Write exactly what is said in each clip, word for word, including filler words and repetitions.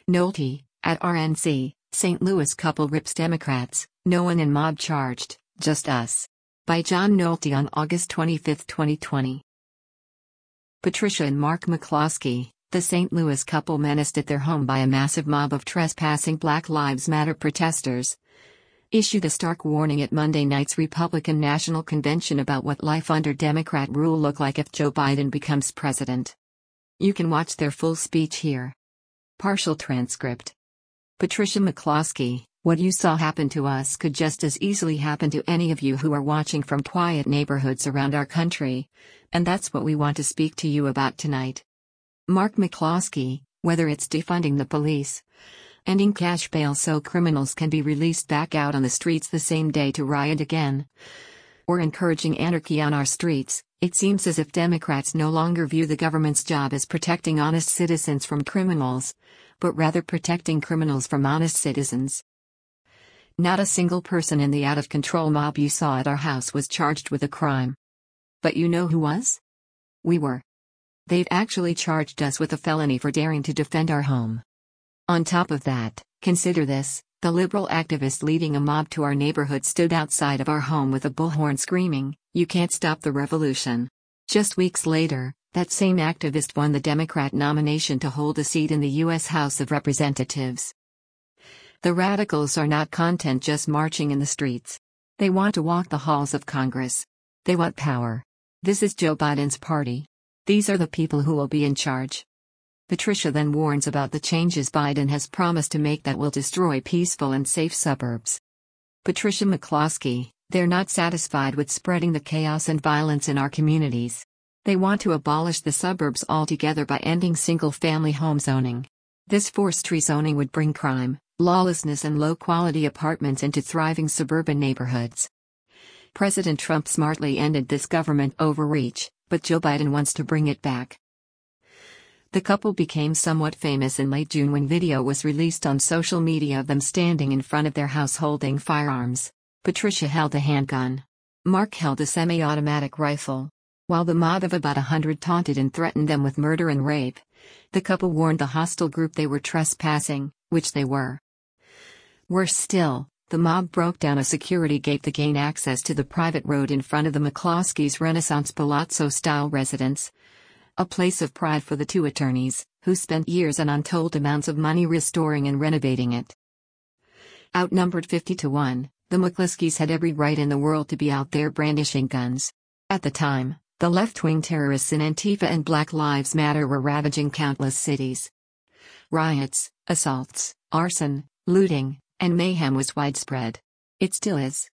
Nolte, at R N C, Saint Louis couple rips Democrats, no one in mob charged, just us. By John Nolte on August twenty-fifth, twenty twenty. Patricia and Mark McCloskey, the Saint Louis couple menaced at their home by a massive mob of trespassing Black Lives Matter protesters, issued a stark warning at Monday night's Republican National Convention about what life under Democrat rule look like if Joe Biden becomes president. You can watch their full speech here. Partial transcript. Patricia McCloskey, what you saw happen to us could just as easily happen to any of you who are watching from quiet neighborhoods around our country, and that's what we want to speak to you about tonight. Mark McCloskey, whether it's defunding the police, ending cash bail so criminals can be released back out on the streets the same day to riot again, or encouraging anarchy on our streets, it seems as if Democrats no longer view the government's job as protecting honest citizens from criminals, but rather protecting criminals from honest citizens. Not a single person in the out-of-control mob you saw at our house was charged with a crime. But you know who was? We were. They've actually charged us with a felony for daring to defend our home. On top of that, consider this, the liberal activist leading a mob to our neighborhood stood outside of our home with a bullhorn screaming, "You can't stop the revolution." Just weeks later, that same activist won the Democrat nomination to hold a seat in the U S House of Representatives. The radicals are not content just marching in the streets. They want to walk the halls of Congress. They want power. This is Joe Biden's party. These are the people who will be in charge. Patricia then warns about the changes Biden has promised to make that will destroy peaceful and safe suburbs. Patricia McCloskey, they're not satisfied with spreading the chaos and violence in our communities. They want to abolish the suburbs altogether by ending single-family home zoning. This forced rezoning would bring crime, lawlessness and low-quality apartments into thriving suburban neighborhoods. President Trump smartly ended this government overreach, but Joe Biden wants to bring it back. The couple became somewhat famous in late June when video was released on social media of them standing in front of their house holding firearms. Patricia held a handgun. Mark held a semi-automatic rifle. While the mob of about a hundred taunted and threatened them with murder and rape, the couple warned the hostile group they were trespassing, which they were. Worse still, the mob broke down a security gate to gain access to the private road in front of the McCloskeys' Renaissance Palazzo-style residence, a place of pride for the two attorneys, who spent years and untold amounts of money restoring and renovating it. Outnumbered fifty to one, the McCloskeys had every right in the world to be out there brandishing guns. At the time, the left-wing terrorists in Antifa and Black Lives Matter were ravaging countless cities. Riots, assaults, arson, looting, and mayhem was widespread. It still is.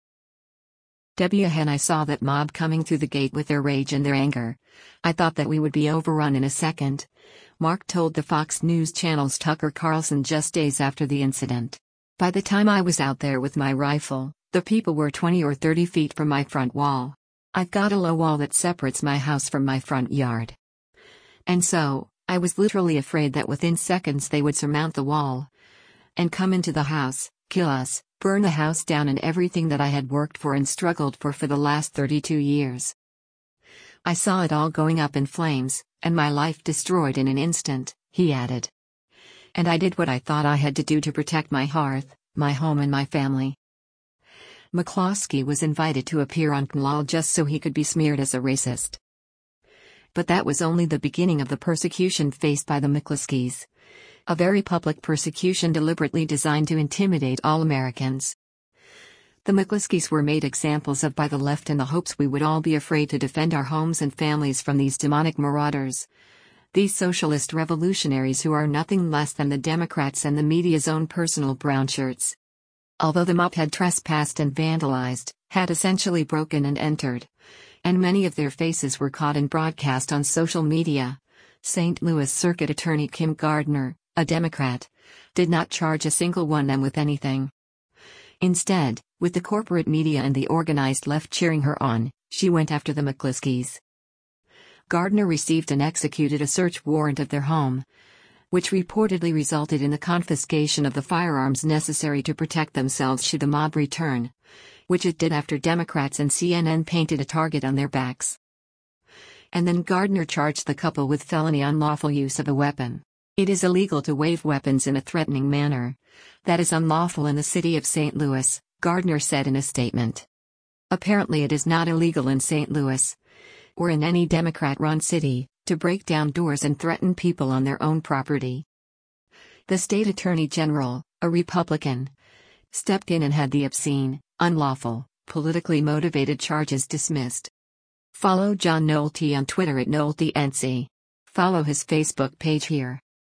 W. When I saw that mob coming through the gate with their rage and their anger, I thought that we would be overrun in a second, Mark told the Fox News Channel's Tucker Carlson just days after the incident. By the time I was out there with my rifle, the people were twenty or thirty feet from my front wall. I've got a low wall that separates my house from my front yard. And so, I was literally afraid that within seconds they would surmount the wall and come into the house, kill us, burn the house down and everything that I had worked for and struggled for for the last thirty-two years. I saw it all going up in flames, and my life destroyed in an instant, he added. And I did what I thought I had to do to protect my hearth, my home and my family. McCloskey was invited to appear on K N L A just so he could be smeared as a racist. But that was only the beginning of the persecution faced by the McCloskeys. A very public persecution deliberately designed to intimidate all Americans. The McCloskeys were made examples of by the left in the hopes we would all be afraid to defend our homes and families from these demonic marauders. These socialist revolutionaries who are nothing less than the Democrats and the media's own personal brown shirts. Although the mob had trespassed and vandalized, had essentially broken and entered, and many of their faces were caught and broadcast on social media, Saint Louis Circuit Attorney Kim Gardner, a Democrat, did not charge a single one of them with anything. Instead, with the corporate media and the organized left cheering her on, she went after the McCloskeys. Gardner received and executed a search warrant of their home, which reportedly resulted in the confiscation of the firearms necessary to protect themselves should the mob return, which it did after Democrats and C N N painted a target on their backs. And then Gardner charged the couple with felony unlawful use of a weapon. It is illegal to wave weapons in a threatening manner. That is unlawful in the city of Saint Louis, Gardner said in a statement. Apparently it is not illegal in Saint Louis, or in any Democrat-run city, to break down doors and threaten people on their own property. The state attorney general, a Republican, stepped in and had the obscene, unlawful, politically motivated charges dismissed. Follow John Nolte on Twitter at NolteNC. Follow his Facebook page here.